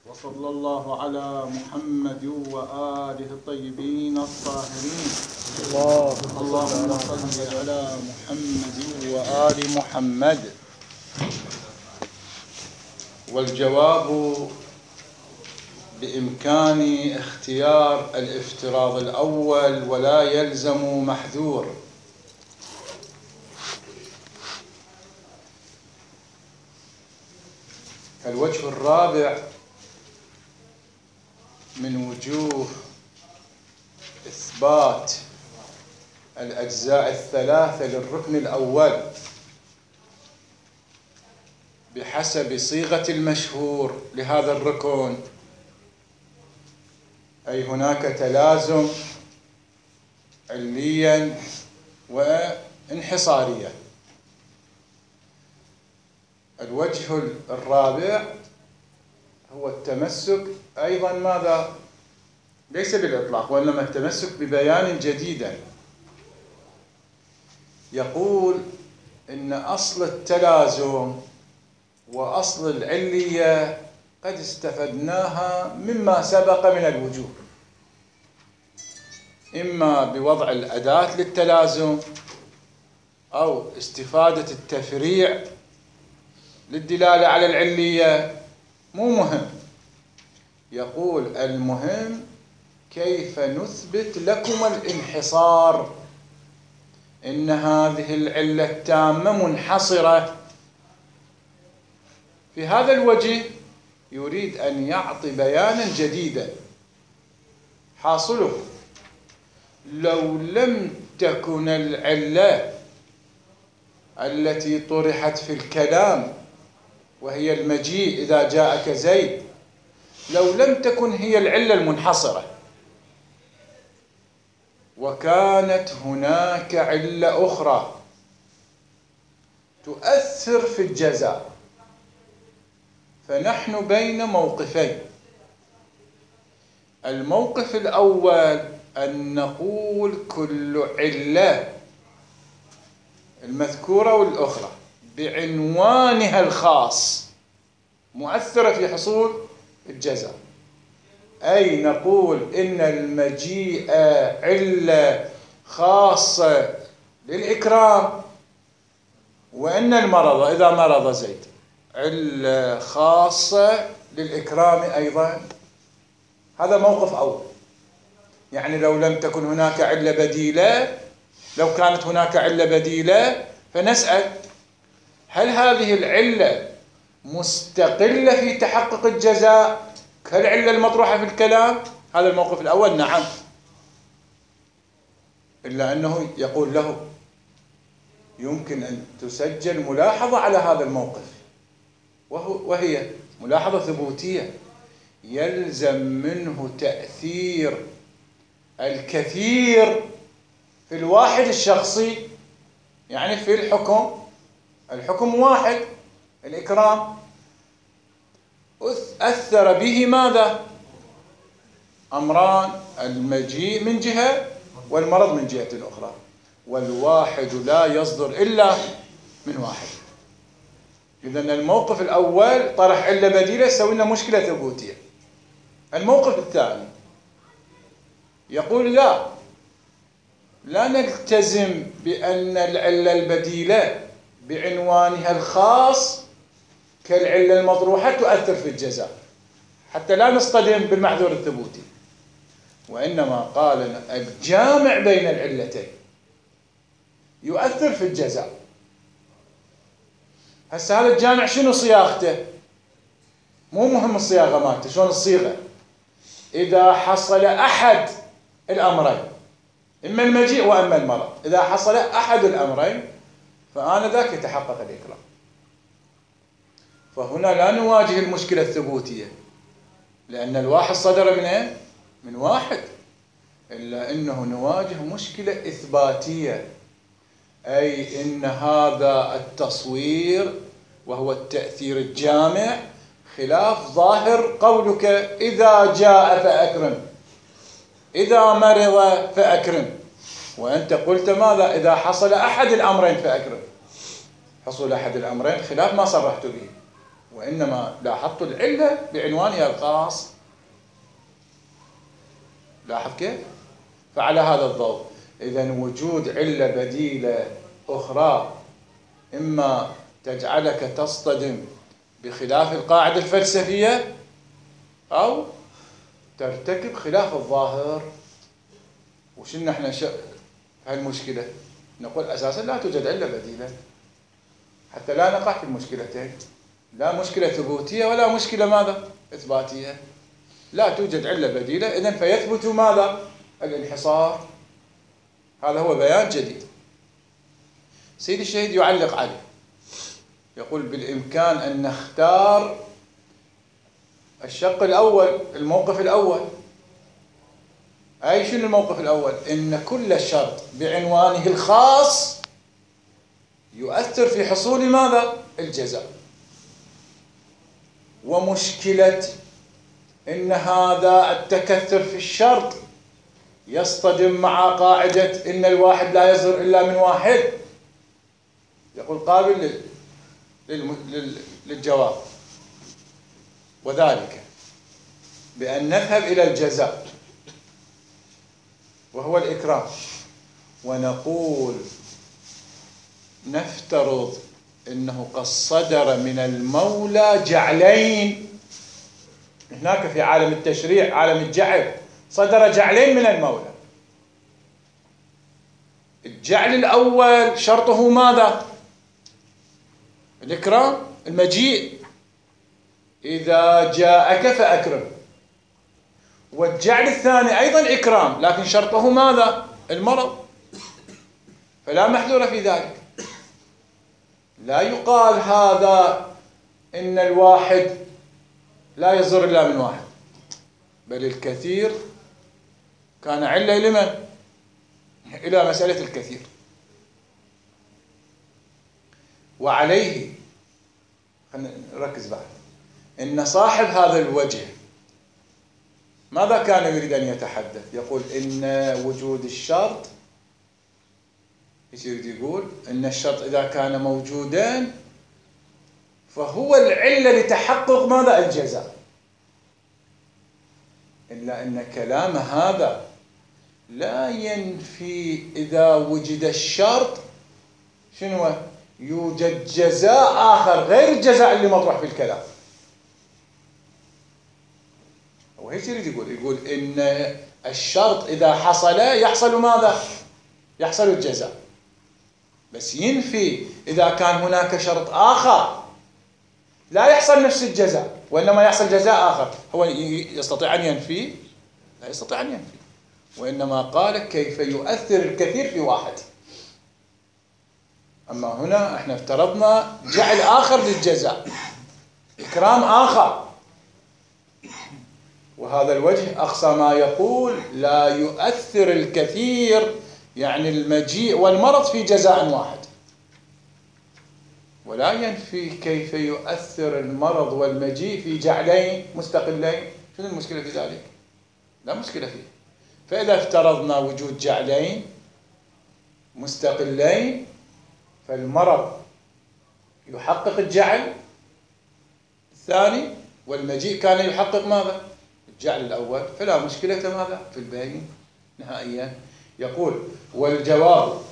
وصلى الله على محمد وآله الطيبين الطاهرين. اللهم صل على محمد وآل محمد. والجواب بإمكان اختيار الافتراض الأول ولا يلزم محذور. الوجه الرابع من وجوه إثبات الأجزاء الثلاثة للركن الأول بحسب صيغة المشهور لهذا الركن، أي هناك تلازم عليا وانحصاريا. الوجه الرابع هو التمسك أيضا ماذا؟ ليس بالإطلاق وإنما التمسك ببيان جديد. يقول إن أصل التلازم وأصل العلية قد استفدناها مما سبق من الوجوه، إما بوضع الأداة للتلازم أو استفادة التفريع للدلالة على العلية، مو مهم. يقول المهم كيف نثبت لكم الانحصار، إن هذه العلة التامة منحصرة. في هذا الوجه يريد أن يعطي بيانا جديدا، حاصله لو لم تكن العلة التي طرحت في الكلام وهي المجيء إذا جاءك زيد، لو لم تكن هي العلة المنحصرة وكانت هناك علة أخرى تؤثر في الجزاء، فنحن بين موقفين. الموقف الأول أن نقول كل علة المذكورة والأخرى بعنوانها الخاص مؤثرة في حصول الجزاء، أي نقول إن المجيء علة خاصة للإكرام، وإن المرض إذا مرض زيد علة خاصة للإكرام أيضا. هذا موقف أول. يعني لو لم تكن هناك علة بديلة، لو كانت هناك علة بديلة فنسأل هل هذه العلة مستقلة في تحقق الجزاء كالعلة المطروحة في الكلام؟ هذا الموقف الأول، نعم. إلا أنه يقول له يمكن أن تسجل ملاحظة على هذا الموقف، وهي ملاحظة ثبوتية. يلزم منه تأثير الكثير في الواحد الشخصي، يعني في الحكم واحد، الإكرام أثر به ماذا؟ أمران، المجيء من جهة والمرض من جهة أخرى، والواحد لا يصدر إلا من واحد. إذن الموقف الأول طرح علة بديلة يسوي لنا مشكلة ثبوتية. الموقف الثاني يقول لا نلتزم بأن العلة البديلة بعنوانها الخاص كالعلة المطروحة تؤثر في الجزاء، حتى لا نصطدم بالمحذور الثبوتي، وإنما قال الجامع بين العلتين يؤثر في الجزاء. هسه هذا الجامع شنو صياغته؟ مو مهم الصياغة مالته، شلون الصيغة؟ إذا حصل أحد الأمرين، إما المجيء وإما المرض، إذا حصل أحد الأمرين فآنذاك يتحقق الإكرام. فهنا لا نواجه المشكلة الثبوتية، لأن الواحد صدر من إيه؟ من واحد، إلا أنه نواجه مشكلة إثباتية، أي إن هذا التصوير وهو التأثير الجامع خلاف ظاهر قولك إذا جاء فأكرم، إذا مرض فأكرم، وأنت قلت ماذا؟ إذا حصل أحد الأمرين فأكرم. حصول أحد الأمرين خلاف ما صرحت به. وإنما لاحظت العلة بعنوانها الخاص. لاحظ كيف؟ فعلى هذا الضوء إذن وجود علة بديلة أخرى إما تجعلك تصطدم بخلاف القاعدة الفلسفية أو ترتكب خلاف الظاهر. وشنا احنا هالمشكلة نقول أساسا لا توجد علة بديلة حتى لا نقع في المشكلتين، لا مشكلة ثبوتية ولا مشكلة ماذا؟ إثباتية. لا توجد علة بديلة، إذن فيثبت ماذا؟ الانحصار. هذا هو بيان جديد. سيد الشهيد يعلق عليه يقول بالإمكان أن نختار الشق الأول، الموقف الأول. أي شنو الموقف الأول؟ إن كل شرط بعنوانه الخاص يؤثر في حصول ماذا؟ الجزاء. ومشكلة إن هذا التكثر في الشرط يصطدم مع قاعدة إن الواحد لا يصدر إلا من واحد، يقول قابل للجواب، وذلك بأن نذهب إلى الجزاء وهو الإكرام ونقول نفترض إنه قد صدر من المولى جعلين. هناك في عالم التشريع عالم الجعل صدر جعلين من المولى. الجعل الأول شرطه ماذا؟ الإكرام، المجيء، إذا جاءك فأكرم. والجعل الثاني أيضا إكرام لكن شرطه ماذا؟ المرض. فلا محذور في ذلك. لا يقال هذا إن الواحد لا يصدر إلا من واحد، بل الكثير كان علة لمن؟ إلى مسألة الكثير. وعليه خلينا نركز بعد إن صاحب هذا الوجه ماذا كان يريد أن يتحدث؟ يقول إن وجود الشرط، ايش يريد يقول؟ إن الشرط إذا كان موجودا فهو العلة لتحقق ماذا؟ الجزاء. إلا أن كلام هذا لا ينفي إذا وجد الشرط شنو؟ يوجد جزاء آخر غير الجزاء اللي مطروح في الكلام. هو ايش يريد يقول؟ يقول إن الشرط إذا حصل يحصل ماذا؟ يحصل الجزاء. بس ينفي إذا كان هناك شرط آخر لا يحصل نفس الجزاء وإنما يحصل جزاء آخر. هو يستطيع أن ينفي؟ لا يستطيع أن ينفي، وإنما قال كيف يؤثر الكثير في واحد. أما هنا احنا افترضنا جعل آخر للجزاء، إكرام آخر، وهذا الوجه أقصى ما يقول لا يؤثر الكثير يعني المجيء والمرض في جزاء واحد، ولا ينفي كيف يؤثر المرض والمجيء في جعلين مستقلين. شنو المشكلة في ذلك؟ لا مشكلة فيه. فإذا افترضنا وجود جعلين مستقلين فالمرض يحقق الجعل الثاني والمجيء كان يحقق ماذا؟ الجعل الأول، فلا مشكلة ماذا؟ في البين نهائيا. يقول والجواب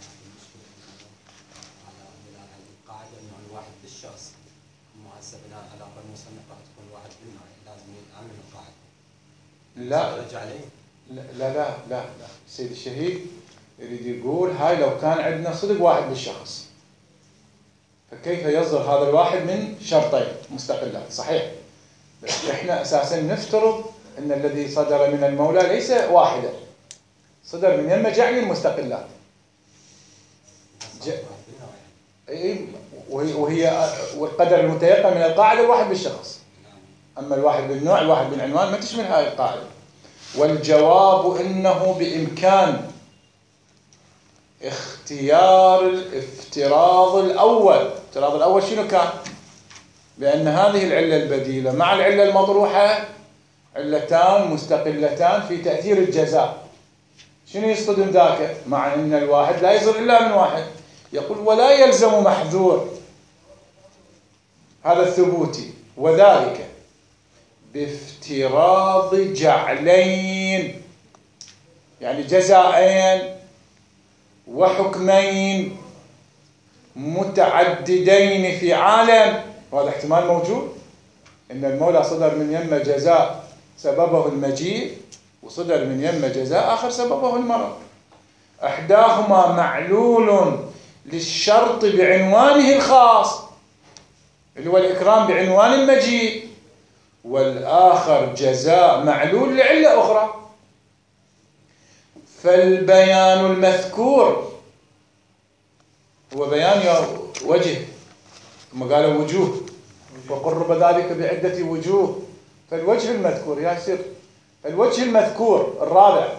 القاعدة أنه الواحد بالشخص مؤسسة بناء على قانون المصنفات تكون الواحد بالنوع لازم يتعامل القاعدة. لا سيد الشهيد يريد يقول هاي لو كان عندنا صدق واحد بالشخص فكيف يصدر هذا الواحد من شرطين مستقلات؟ صحيح، بس احنا اساسا نفترض ان الذي صدر من المولى ليس واحدا، صدر من يم جعل المستقلات وهي والقدر المتيقن من القاعده الواحد بالشخص. اما الواحد بالنوع الواحد بالعنوان ما تشمل هاي القاعده. والجواب انه بامكان اختيار الافتراض الأول. الافتراض الأول شنو كان؟ بأن هذه العلة البديلة مع العلة المطروحة علتان مستقلتان في تأثير الجزاء. شنو يصطدم ذاك؟ مع أن الواحد لا يصدر إلا من واحد. يقول ولا يلزم محذور هذا الثبوتي، وذلك بافتراض جعلين، يعني جزائين وحكمين متعددين في عالم. وهذا احتمال موجود، إن المولى صدر من يمه جزاء سببه المجيء، وصدر من يمه جزاء آخر سببه المرض. إحداهما معلول للشرط بعنوانه الخاص اللي هو الإكرام بعنوان المجيء، والآخر جزاء معلول لعلة أخرى. فالبيان المذكور هو بيان وجه، ثم قال وجوه وقرب ذلك بعدة وجوه. فالوجه المذكور يا سر، الوجه المذكور الرابع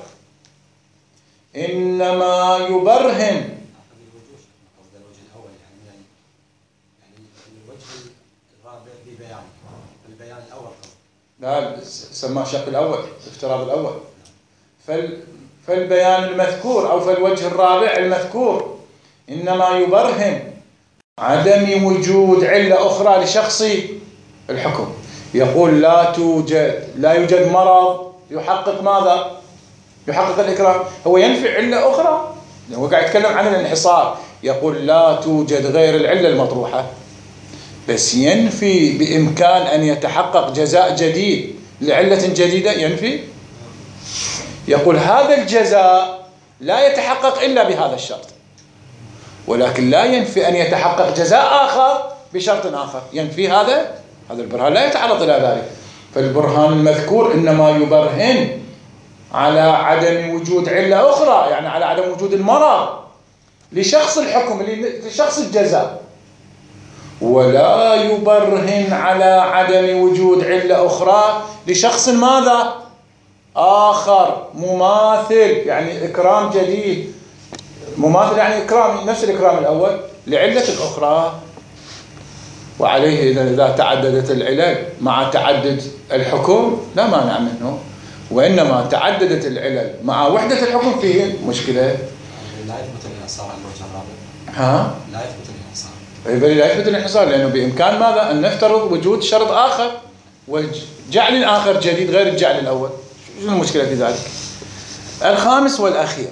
إنما يبرهن. الوجه الأول يعني الوجه الرابع ببيان، البيان الأول لا سماه الشق الأول، الافتراض الأول. فالبيان المذكور أو فالوجه الرابع المذكور إنما يبرهن عدم وجود علة أخرى لشخص الحكم. يقول لا يوجد مرض يحقق ماذا؟ يحقق الإكرام. هو ينفي علة أخرى، هو قاعد يتكلم عن الانحصار. يقول لا توجد غير العلة المطروحة، بس ينفي بإمكان أن يتحقق جزاء جديد لعلة جديدة. ينفي، يقول هذا الجزاء لا يتحقق إلا بهذا الشرط، ولكن لا ينفي أن يتحقق جزاء آخر بشرط آخر. ينفي هذا البرهان لا يتعرض إلى ذلك. فالبرهان المذكور إنما يبرهن على عدم وجود علة أخرى، يعني على عدم وجود المرض لشخص الحكم لشخص الجزاء، ولا يبرهن على عدم وجود علة أخرى لشخص ماذا؟ آخر مماثل، يعني إكرام جديد. مماثل يعني إكرام نفس الإكرام الأول لعلة أخرى. وعليه إذا تعددت العلل مع تعدد الحكم لا مانع منه، وإنما تعددت العلل مع وحدة الحكم فيه مشكلة. لا يثبت الانحصار على الوجه الرابع. لا يثبت الانحصار. بل لا يثبت الانحصار، لأنه بإمكان ماذا؟ أن نفترض وجود شرط آخر وجعل آخر جديد غير الجعل الأول. شو المشكلة في ذلك؟ الخامس والأخير.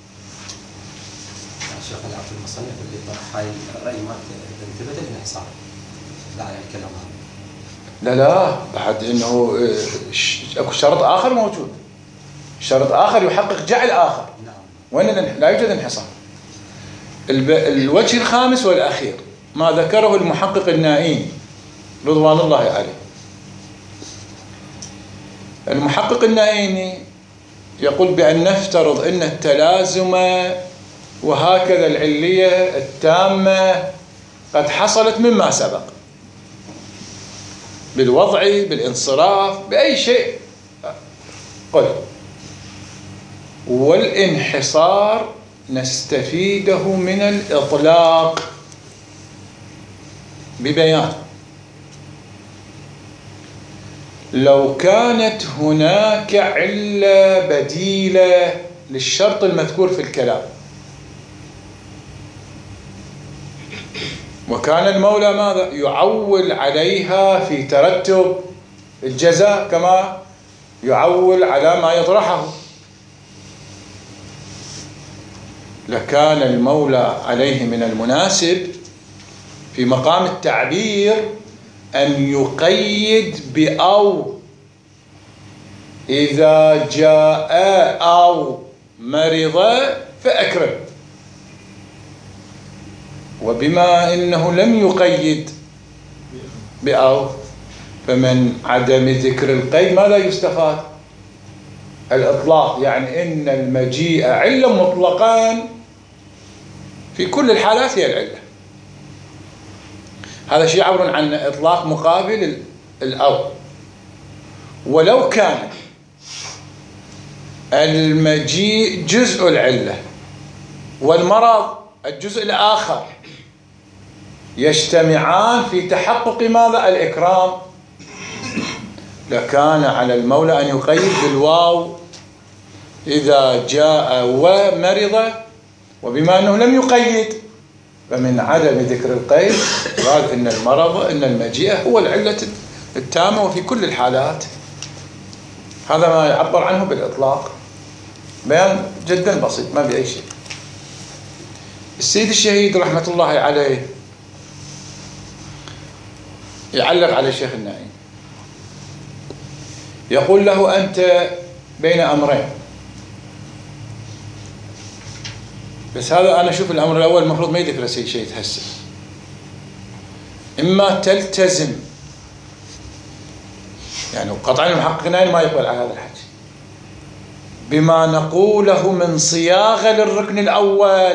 شيخ العبد المصنف اللي طرح هاي الرأي ما ثبت الانحصار. لا يعني الكلام هذا. لا بعد إنه أكو شرط آخر موجود، شرط آخر يحقق جعل آخر. نعم. وإن لا يوجد انحصار. الوجه الخامس والأخير ما ذكره المحقق النائين رضوان الله عليه. المحقق النائيني يقول بأن نفترض أن التلازم وهكذا العلية التامة قد حصلت مما سبق، بالوضع، بالانصراف، بأي شيء قل. والانحصار نستفيده من الإطلاق ببيان. لو كانت هناك علة بديلة للشرط المذكور في الكلام، وكان المولى ماذا؟ يعول عليها في ترتب الجزاء كما يعول على ما يطرحه، لكان المولى عليه من المناسب في مقام التعبير أن يقيد بأو، إذا جاء أو مرض فأكرم. وبما إنه لم يقيد بأو، فمن عدم ذكر القيد ماذا يستفاد؟ الإطلاق، يعني إن المجيء علة مطلقا في كل الحالات هي العلة. هذا شيء يعبر عن إطلاق مقابل الأو. ولو كان المجيء جزء العلة والمرض الجزء الآخر يجتمعان في تحقق ماذا؟ الإكرام، لكان على المولى أن يقيد بالواو إذا جاء ومرض. وبما أنه لم يقيد فمن عدم ذكر القيد قال إن المرض إن المجيء هو العلة التامة وفي كل الحالات. هذا ما يعبر عنه بالإطلاق، بيان جدا بسيط ما بأي شيء. السيد الشهيد رحمة الله عليه يعلق على الشيخ النائي، يقول له أنت بين أمرين، بس هذا أنا أشوف الأمر الأول المفروض ما يذكر السيد الشهيد هسه. إما تلتزم، يعني قطعا المحقق النائي ما يقبل على هذا الحكي، بما نقوله من صياغة للركن الأول،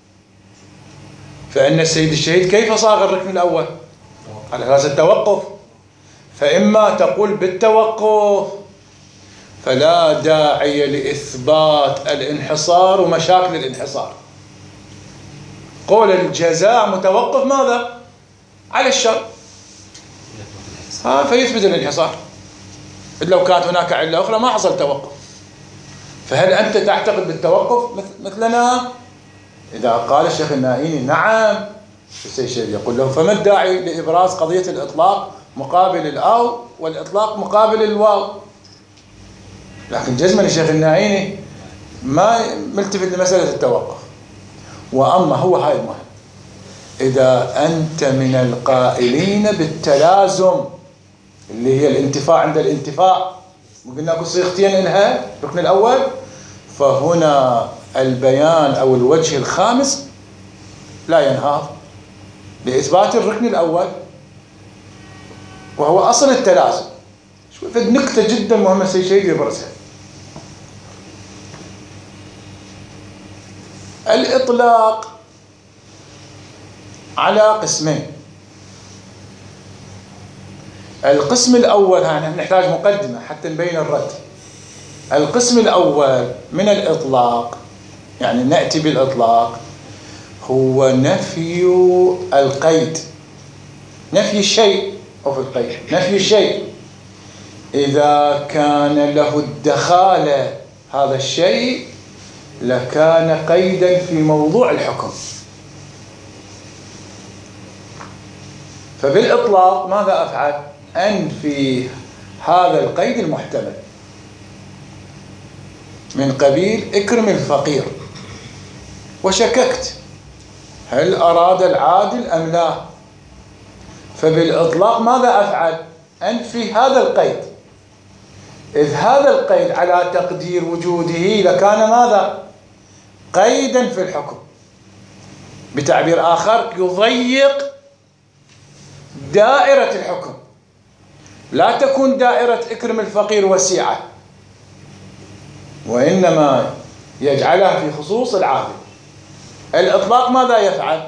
فإن السيد الشهيد كيف صاغ الركن الأول؟ على أساس التوقف، فإما تقول بالتوقف فلا داعي لإثبات الانحصار ومشاكل الانحصار. قول الجزاء متوقف ماذا؟ على الشر، فيثبت الانحصار. لو كانت هناك علة أخرى ما حصل توقف. فهل أنت تعتقد بالتوقف مثلنا؟ إذا قال الشيخ النائيني نعم، السيد الشهيد يقول له فما الداعي لإبراز قضية الإطلاق مقابل الأو والإطلاق مقابل الواو؟ لكن جزما الشيخ النائيني ما ملتفت لمسألة التوقف. وأما هو هاي المهم، إذا أنت من القائلين بالتلازم اللي هي الانتفاع عند الانتفاع، وقلنا لكم صيغتين إلها الركن الأول، فهنا البيان أو الوجه الخامس لا ينهار لإثبات الركن الأول وهو أصل التلازم. شوف نكتة جدا مهمة السيد الشهيد يبرزها. الإطلاق على قسمين. القسم الأول نحتاج مقدمة حتى نبين الرد. القسم الأول من الإطلاق، يعني نأتي بالإطلاق، هو نفي القيد، نفي الشيء أو في القيد، نفي الشيء إذا كان له الدخالة هذا الشيء لكان قيدا في موضوع الحكم. فبالإطلاق ماذا أفعل؟ أنفي هذا القيد المحتمل من قبيل اكرم الفقير، وشككت هل أراد العادل أم لا، فبالإطلاق ماذا أفعل؟ أنفي هذا القيد، إذ هذا القيد على تقدير وجوده لكان ماذا؟ قيدا في الحكم. بتعبير آخر يضيق دائرة الحكم، لا تكون دائرة اكرم الفقير وسيعة، وإنما يجعلها في خصوص العادل. الإطلاق ماذا يفعل؟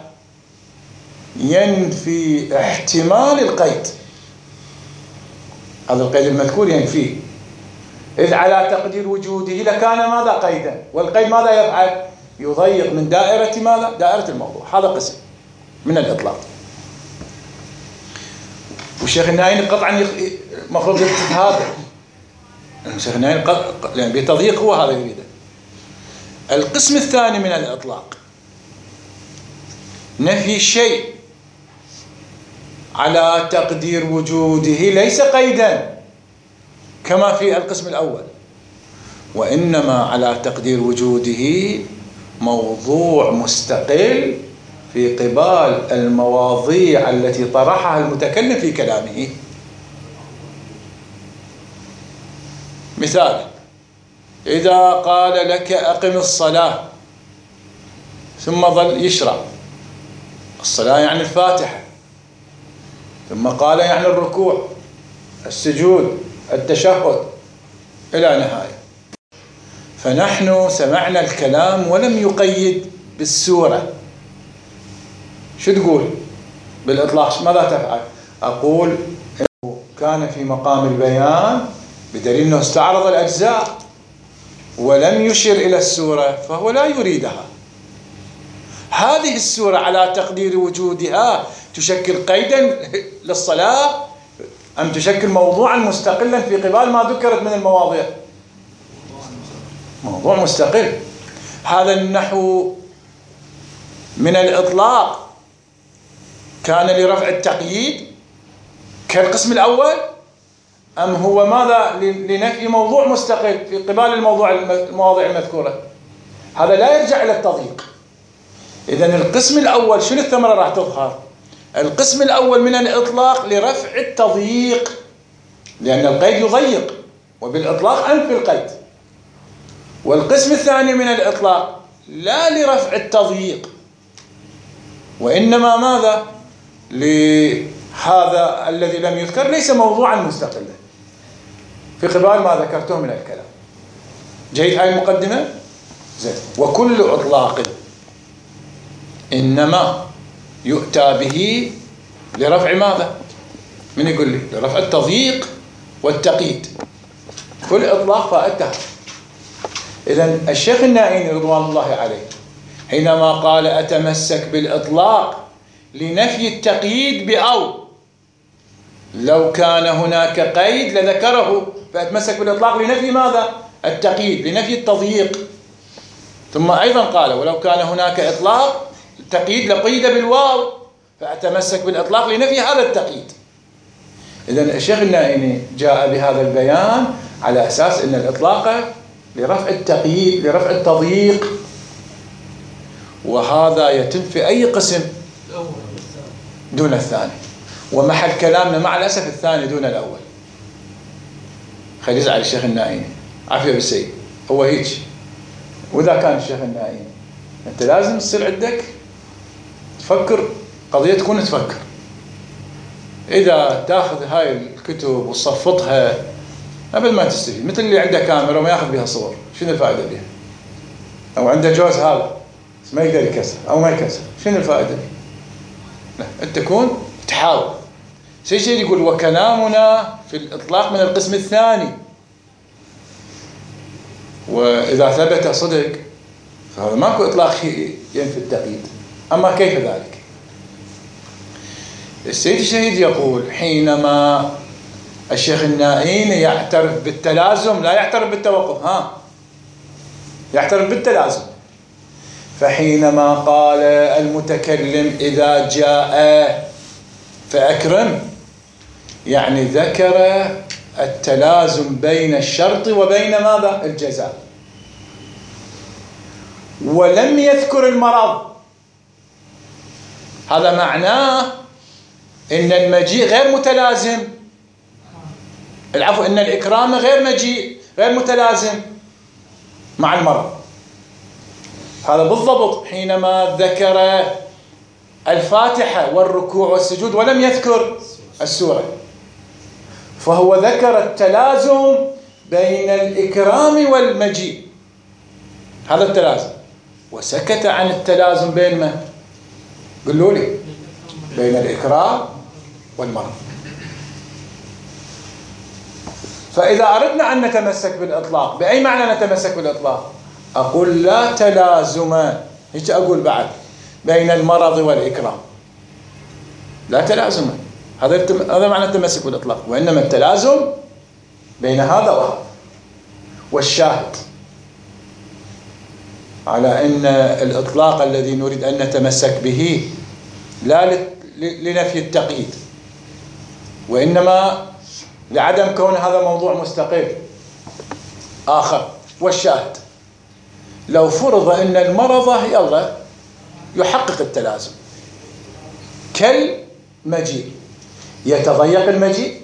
ينفي احتمال القيد، هذا القيد المذكور ينفيه، إذ على تقدير وجوده لكان ماذا؟ قيدا. والقيد ماذا يفعل؟ يضيق من دائرة ماذا؟ دائرة الموضوع. هذا قسم من الإطلاق. والشيخ النائيني قطعا المفروض يكتب هذا. الشيخ النائيني يعني بتضييق هو هذا يريده. القسم الثاني من الإطلاق نفي الشيء على تقدير وجوده ليس قيدا كما في القسم الأول، وإنما على تقدير وجوده موضوع مستقل في قبال المواضيع التي طرحها المتكلم في كلامه. مثال: إذا قال لك أقم الصلاة ثم ظل يشرع، الصلاة يعني الفاتحة، ثم قال يعني الركوع، السجود، التشهد إلى نهاية. فنحن سمعنا الكلام ولم يقيد بالسورة. شو تقول بالإطلاق؟ ماذا تفعل؟ أقول إنه كان في مقام البيان بدليل أنه استعرض الأجزاء ولم يشر إلى السورة، فهو لا يريدها. هذه السورة على تقدير وجودها تشكل قيدا للصلاة أم تشكل موضوعا مستقلا في قبال ما ذكرت من المواضيع؟ موضوع مستقل. هذا النحو من الإطلاق كان لرفع التقييد كالقسم الأول، أم هو ماذا لنفي موضوع مستقل في قبال المواضيع المذكورة؟ هذا لا يرجع إلى التضييق. إذن القسم الأول شنو الثمرة راح تظهر؟ القسم الأول من الإطلاق لرفع التضييق، لأن القيد يضيق، وبالإطلاق أنفي القيد. والقسم الثاني من الإطلاق لا لرفع التضييق، وإنما ماذا؟ لهذا الذي لم يذكر ليس موضوعا مستقلا في قبال ما ذكرته من الكلام. جيد هاي المقدمة؟ زين. وكل إطلاق إنما يؤتى به لرفع ماذا؟ من يقول لي؟ لرفع التضييق والتقييد. كل إطلاق فائدته. إذن الشيخ النائيني رضوان الله عليه حينما قال أتمسك بالإطلاق لنفي التقييد بأو، لو كان هناك قيد لذكره، فأتمسك بالإطلاق لنفي ماذا؟ التقييد، لنفي التضييق. ثم أيضا قال ولو كان هناك إطلاق التقييد لقيد بالواو، فأتمسك بالإطلاق لنفي هذا التقييد. إذن الشيخ النائيني جاء بهذا البيان على أساس أن الإطلاق لرفع التقييد، لرفع التضييق، وهذا يتم في أي قسم دون الثاني. ومحل كلامنا مع الأسف الثاني دون الأول. خلي يزعل الشيخ النائيني، عافية بالسيد، هو هيك. وإذا كان الشيخ النائيني أنت لازم تصير عندك تفكر قضية، تكون تفكر. إذا تأخذ هاي الكتب وتصفطها قبل ما تستفيد، مثل اللي عنده كاميرا وما ياخذ بها صور، شنو الفائدة بها؟ أو عنده جوز هذا ما يقدر يكسر أو ما يكسر، شنو الفائدة بها؟ لا، أنت تكون تحاول. شيء يقول وكلامنا في الإطلاق من القسم الثاني، وإذا ثبت صدق فهذا ماكو إطلاق ينفي التقييد. أما كيف ذلك؟ السيد الشهيد يقول حينما الشيخ النائيني يعترف بالتلازم لا يعترف بالتوقف، يعترف بالتلازم. فحينما قال المتكلم إذا جاء فأكرم، يعني ذكر التلازم بين الشرط وبين ماذا؟ الجزاء، ولم يذكر المرض. هذا معناه إن المجيء غير متلازم، العفو، إن الإكرام غير متلازم مع المرض. هذا بالضبط حينما ذكر الفاتحة والركوع والسجود ولم يذكر السورة، فهو ذكر التلازم بين الإكرام والمجيء، هذا التلازم، وسكت عن التلازم بين ما؟ قلوا لي، بين الإكرام والمرض. فإذا أردنا أن نتمسك بالإطلاق، بأي معنى نتمسك بالإطلاق؟ أقول لا تلازم، هيك أقول بعد، بين المرض والإكرام، لا تلازم. هذا معنى التمسك بالإطلاق، وإنما التلازم بين هذا وهذا. والشاهد على أن الإطلاق الذي نريد أن نتمسك به لا لنفي التقييد، وإنما لعدم كون هذا موضوع مستقل آخر. والشاهد لو فرض أن المرض يلا يحقق التلازم كالمجيء، يتضيق المجيء،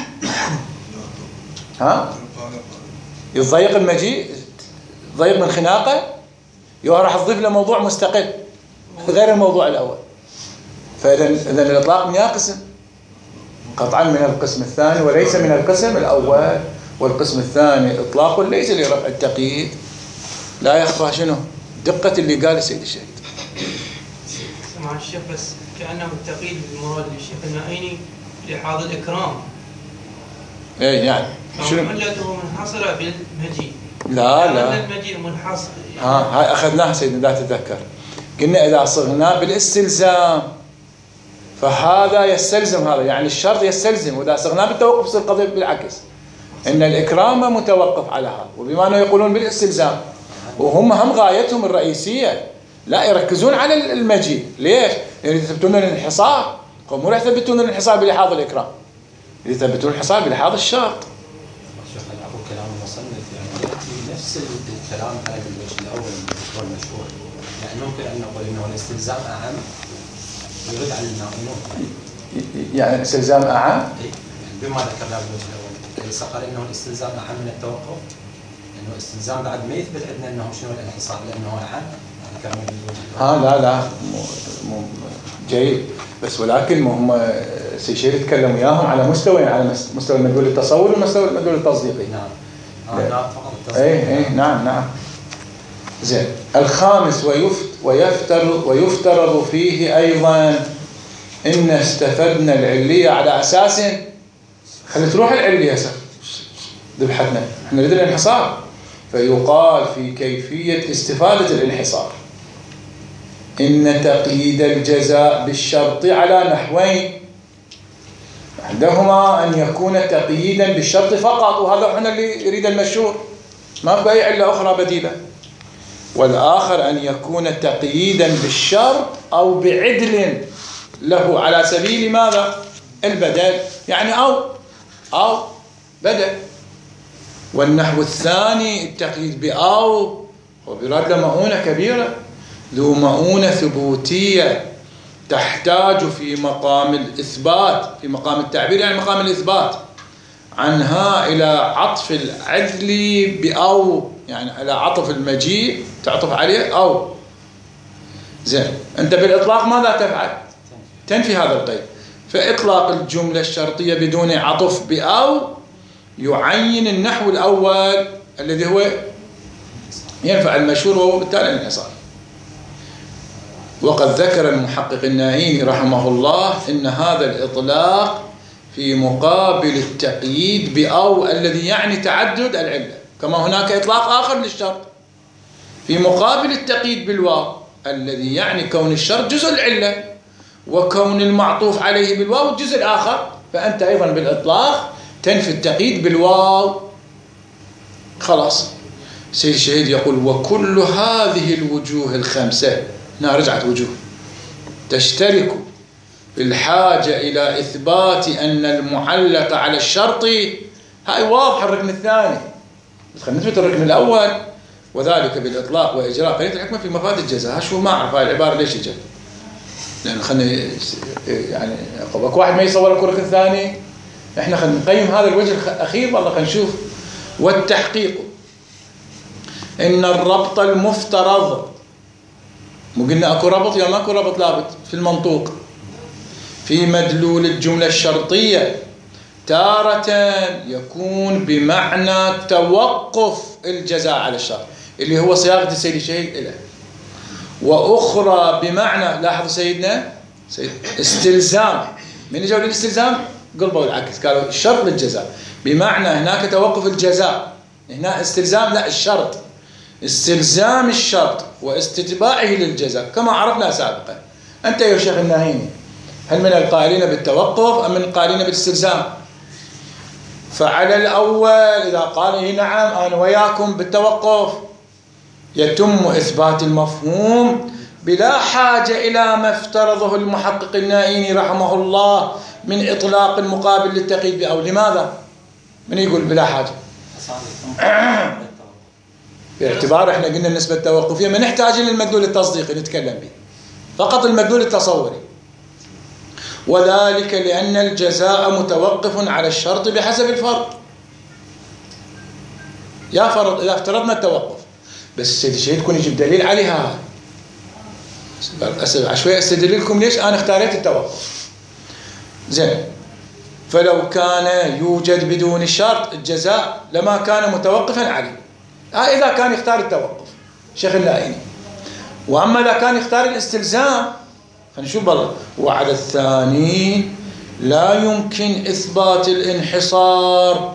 يتضيق المجيء، ضيق من خناقه، راح تضيف له موضوع مستقل غير الموضوع الأول. فإذا الإطلاق من قسم قطعا من القسم الثاني وليس من القسم الأول. والقسم الثاني إطلاق ليس لرفع التقييد. لا يخفى شنو دقة اللي قال السيد الشهيد. سمع الشيخ، بس كأنه التقييد المراد للشيخ النائيني لحاضر الإكرام. إيه يعني شنو علته منحصرة بالمجيء؟ لا المجيء منحصر هاي أخذناها سيدنا، لا تتذكر، قلنا إذا صغنا بالاستلزام فهذا يستلزم هذا، يعني الشرط يستلزم، وإذا صغنا بالتوقف تصير القضية بالعكس، إن الإكرام متوقف على هذا، وبما أنه يقولون بالاستلزام، وهم غايتهم الرئيسية لا يركزون على المجيء. ليش؟ يعني يثبتون الانحصار، مو راح يثبتون الانحصار بلحاظ الإكرام، يثبتون الانحصار بلحاظ الشرط. شيخ أبو كلام المصنف يعني يأتي نفس الكلام على الوجه الأول هو المشهور، يعني ممكن أن نقول إنه الاستلزام أعم ويرد على الناقلون. يعني الاستلزام أعم؟ يعني بما ذكرنا بالوجه الأول، ليس قال إنه الاستلزام أعم من التوقف، إنه الاستلزام بعد ما يثبت عندنا إنه شنو الانحصار لأنه أعم. لا مو جيد، بس ولكن هم سيشير يتكلم وياهم على مستوى، على مستوى المدلول التصوري ومستوى المدلول التصديقي. نعم. فقط اي نعم. زين. الخامس ويفترض فيه أيضا إن استفدنا العلية على أساس خلي تروح العلية ذبحتنا، احنا نريد الانحصار، فيقال في كيفية استفادة الانحصار إن تقييد الجزاء بالشرط على نحوين، أحدهما أن يكون تقييدا بالشرط فقط، وهذا احنا اللي يريد المشهور، ما في أي علة أخرى بديلة، والآخر أن يكون تقييدا بالشرط أو بعدل له على سبيل ماذا؟ البدل، يعني أو بدل. والنحو الثاني التقييد بأو وبراد لمؤونة كبيرة، ذو مؤونة ثبوتية تحتاج في مقام الإثبات، في مقام التعبير يعني مقام الإثبات عنها إلى عطف العدل بأو، يعني على عطف المجيء تعطف عليه أو. زين، أنت بالإطلاق ماذا تفعل؟ تنفي هذا القيد، فإطلاق الجملة الشرطية بدون عطف بأو يعين النحو الأول الذي هو ينفع المشهور وهو بالتالي الانحصار. وقد ذكر المحقق النائيني رحمه الله إن هذا الإطلاق في مقابل التقييد بأو الذي يعني تعدد العلة، كما هناك إطلاق آخر للشرط في مقابل التقييد بالواو الذي يعني كون الشرط جزء العلة وكون المعطوف عليه بالواو الجزء الآخر، فأنت أيضا بالإطلاق تنفي التقييد بالواو. خلاص. سيد الشهيد يقول وكل هذه الوجوه الخمسة، هنا رجعت وجوه، تشترك في الحاجة إلى إثبات أن المعلق على الشرط، هاي واضح الركن الثاني، بس خلينا نثبت الركن الأول، وذلك بالإطلاق وإجراء قرينة الحكمة في مفاد الجزاء. شو ما أعرف هاي العبارة ليش جت، لأن خلينا يعني اكو واحد ما يصور لكم الركن الثاني، احنا خلينا نقيم هذا الوجه الأخير، والله خلينا نشوف. والتحقيق إن الربط المفترض، مو قلنا اكو ربط يا ماكو ربط لابد في المنطوق في مدلول الجملة الشرطية تارة يكون بمعنى توقف الجزاء على الشرط اللي هو صياغة السيد الشهيد إله، وأخرى بمعنى، لاحظوا سيدنا استلزام، من جاءوا للاستلزام قلبوا العكس، قالوا الشرط للجزاء، بمعنى هناك توقف الجزاء، هنا استلزام لا الشرط، استلزام الشرط واستتباعه للجزاء كما عرفنا سابقا. أنت يا شيخ الناهيني هل من القائلين بالتوقف أم من القائلين بالاستلزام؟ فعلى الأول إذا قال نعم أنا وياكم بالتوقف يتم إثبات المفهوم بلا حاجة إلى ما افترضه المحقق النائيني رحمه الله من إطلاق المقابل للتقييد بأو. لماذا؟ من يقول بلا حاجة؟ باعتبار احنا قلنا النسبة التوقفية ما نحتاج للمدلول التصديقي نتكلم به، فقط المدلول التصوري، وذلك لأن الجزاء متوقف على الشرط بحسب الفرض. يا فرض إذا افترضنا التوقف، بس السيد الشهيد يكون يجيب دليل عليها. عشوائي استدللكم ليش أنا اختاريت التوقف. زين، فلو كان يوجد بدون الشرط الجزاء لما كان متوقفا عليه، إذا كان يختار التوقف شيخ النائيني، وأما إذا كان يختار الاستلزام فنشوف بالله. وعلى الثاني لا يمكن إثبات الانحصار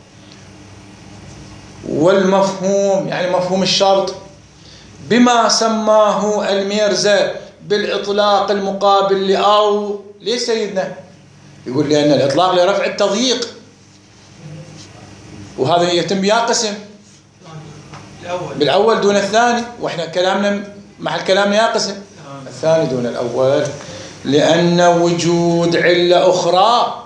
والمفهوم، يعني مفهوم الشرط، بما سماه الميرزا بالإطلاق المقابل لأو. ليه سيدنا؟ يقول لأن الإطلاق لرفع التضييق، وهذا يتم بيا قسم بالأول دون الثاني، وإحنا كلامنا محل كلامنا يا قسم الثاني دون الأول، لأن وجود علة أخرى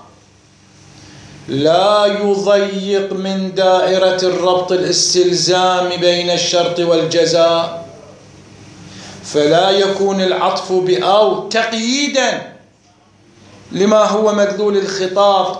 لا يضيق من دائرة الربط الإستلزامي بين الشرط والجزاء، فلا يكون العطف بأو تقييدا لما هو مدلول الخطاب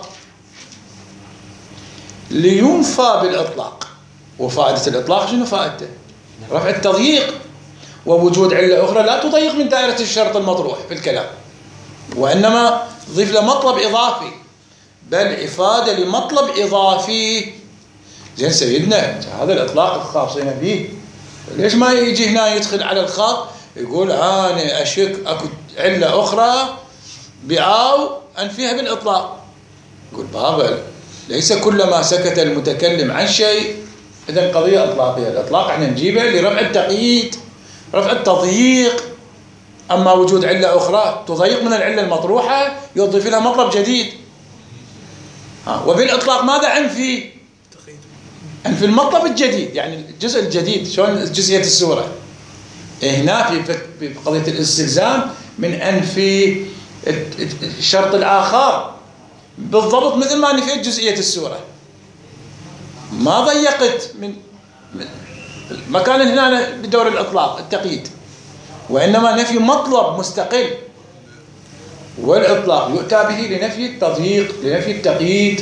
لينفى بالإطلاق. وفائدة الإطلاق شنو فائدته؟ رفع التضييق، ووجود علة أخرى لا تضيق من دائرة الشرط المطروح في الكلام، وإنما ضيف له مطلب إضافي، بل إفادة لمطلب إضافي. زين سيدنا هذا الإطلاق الخاصين به، ليش ما يجي هنا يدخل على الخاط يقول أنا أشك أكو علة أخرى بأو أنفيها بالإطلاق؟ يقول بابا ليس كلما سكت المتكلم عن شيء إذن قضية إطلاقية. الإطلاق احنا نجيبه لرفع التقييد، رفع التضييق. أما وجود علة أخرى تضيق من العلة المطروحة يضيف لها مطلب جديد. وبالإطلاق ماذا أنفي؟ أنفي المطلب الجديد، يعني الجزء الجديد. شلون جزئية السورة هنا في قضية الاستلزام من أنفي الشرط الآخر بالضبط مثل ما نفيت جزئية السورة. ما ضيقت من مكان هنا بدور الإطلاق التقييد، وإنما نفي مطلب مستقل. والإطلاق يؤتى به لنفي التضييق، لنفي التقييد.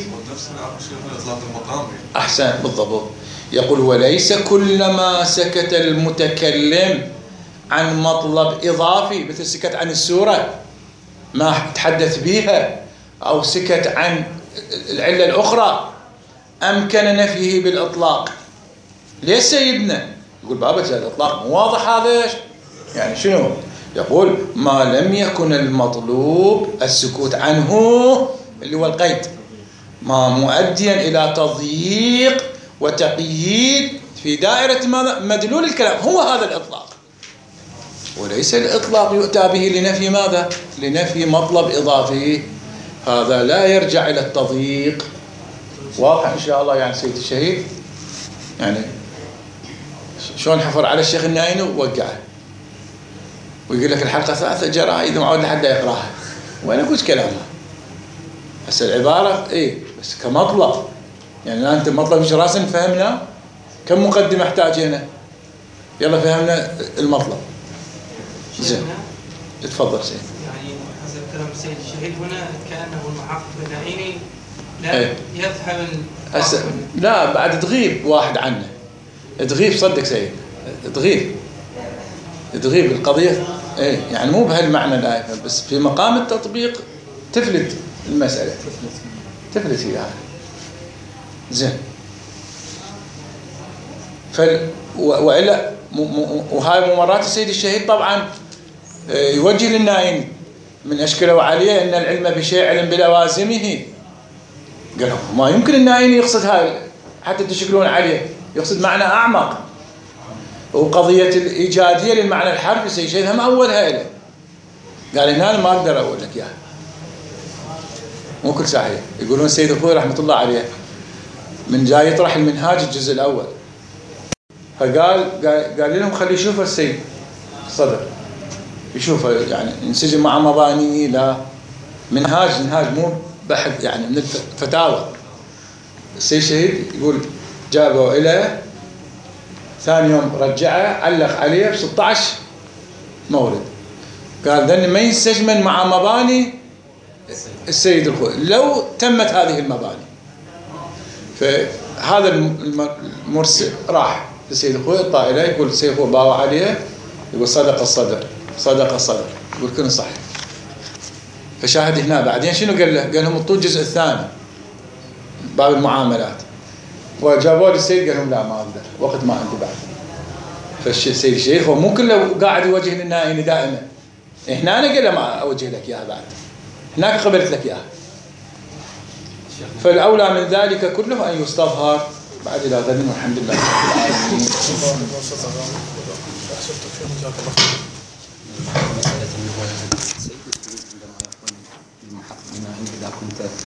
أحسن بالضبط. يقول وليس كلما سكت المتكلم عن مطلب إضافي مثل سكت عن السورة ما تحدث بها، أو سكت عن العلة الأخرى أمكن نفيه بالإطلاق. ليش سيدنا؟ يقول بابا الإطلاق مو واضح هذا. يعني شنو؟ يقول ما لم يكن المطلوب السكوت عنه اللي هو القيد ما مؤديا إلى تضييق وتقييد في دائرة مدلول الكلام، هو هذا الإطلاق. وليس الإطلاق يؤتى به لنفي ماذا؟ لنفي مطلب إضافي، هذا لا يرجع إلى التضييق. واضح إن شاء الله يعني سيد الشهيد؟ يعني شلون حفر على الشيخ النايني ووقعه ويقول لك الحلقة 3 جرائد ومعود لحد لا يقراها، وين أقول كلامها؟ بس العبارة إيه بس كمطلب. يعني أنت مطلب مش راسا فهمنا كم مقدمة احتاجينا، يلا فهمنا المطلب. زين تفضل سيد. يعني حسب كلام السيد الشهيد هنا كأنه المحقق النائيني لا يفهم لا بعد تغيب واحد عنه، تغيب صدق سيد، تغيب القضية ايه، يعني مو بهالمعنى لا يفهم، بس في مقام التطبيق تفلت المسألة، تفلت هي هذا. زين وإلا وهاي ممرات السيد الشهيد طبعا يوجه للنائين من أشكله عليه أن العلم بشيء علم بلوازمه. قالوا ما يمكن النائين يقصد هاي حتى تشكلون عليه، يقصد معنى أعمق. وقضية الإيجادية للمعنى الحرفي السيد الشهيد هم أولها إليه، قال هنا ما أقدر أقول لك إياها، مو كل صحيح. يقولون السيد الخوي رحمة الله عليه من جاي يطرح المنهاج الجزء الأول، قال لهم خلي يشوف السيد صدر، يشوف يعني ينسجم مع مبانيه، لا منهاج مو بحث يعني من الفتاوى. السيد الشهيد يقول جابوا إلى ثاني يوم رجعه علق عليه ب 16 مورد، قال ذن ما ينسجمن مع مباني السيد الخوي لو تمت هذه المباني. فهذا المرسل راح السيد الخوي الطائله يقول السيد الخوي باوع عليه، يقول صدق الصدر، يقول كن صحيح. فشاهد هنا بعدين شنو قال له؟ قال لهم اعطوه الجزء الثاني باب المعاملات، وجابوا للسيد قال لهم لا ما اقدر، وقت ما عندي بعد. فالسيد الشيخ هو مو كله قاعد يوجه للنائين دائما، هنا انا قال له ما اوجه لك اياها بعد، هناك قبلت لك اياها. فالاولى من ذلك كله ان يستظهر بعد الى ذلك. والحمد لله رب العالمين. مسألة أنه عندما يكون المحقق إذا كنت